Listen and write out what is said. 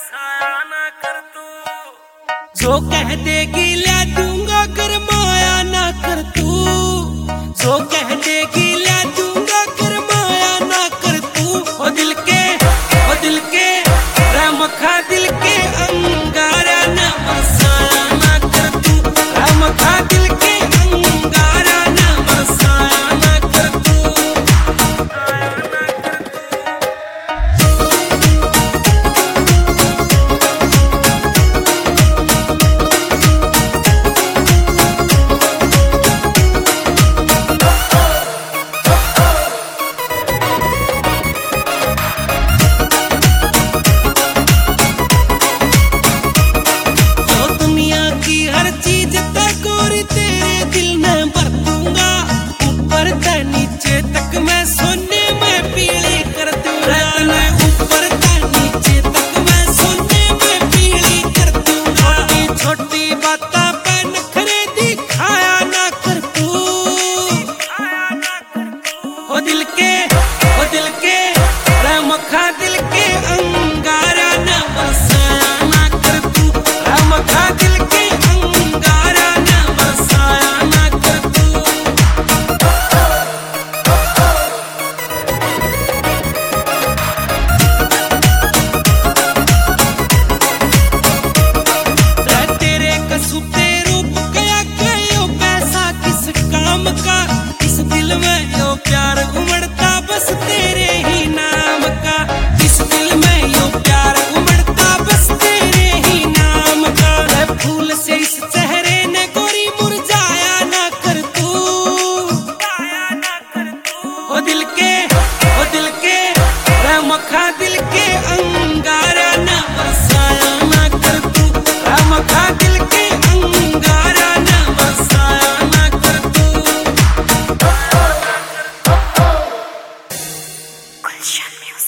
जो कह देगी ले दूंगा गरमाया ना कर तू, जो कह देगी ले दूंगा गरमाया ना कर तू। ओ दिल के राम खा दिल के अंगारा ना बरसाया ना कर तू, राम खा दिल के अंगारा ना बरसाया ना कर तू। नीचे तक मैं सोने में पीली कर दूंगा, ऊपर तक नीचे तक मैं सोने में पीली कर दूंगा। छोटी छोटी बातों पे नखरे दिखाया ना कर तू, ओ दिल के राम खा दिल के अंगारा ना बरसाया ना कर तू, राम खा दिल के अंगारा ना बरसाया ना कर तू। सुते रूप गया गयो पैसा किस काम का, इस दिल में यो प्यार उमड़ता बस तेरे ही नाम का, इस दिल में यो प्यार उमड़ता बस तेरे ही नाम का। फूल से इस चेहरे ने गोरी मुरझाया ना कर तू, ओ दिल के राम खा दिल के अंगारा